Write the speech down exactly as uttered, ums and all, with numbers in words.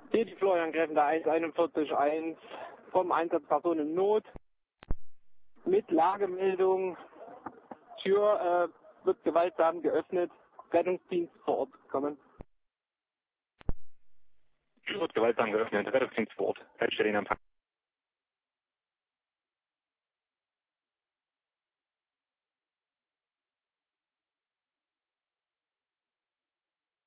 Hier die Florian Gräfender eins einundvierzig eins vom Einsatzperson in Not. Mit Lagemeldung. Tür äh, wird gewaltsam geöffnet. Rettungsdienst vor Ort kommen. Tür wird gewaltsam geöffnet. Rettungsdienst vor Ort. Feldstelle in Empfang.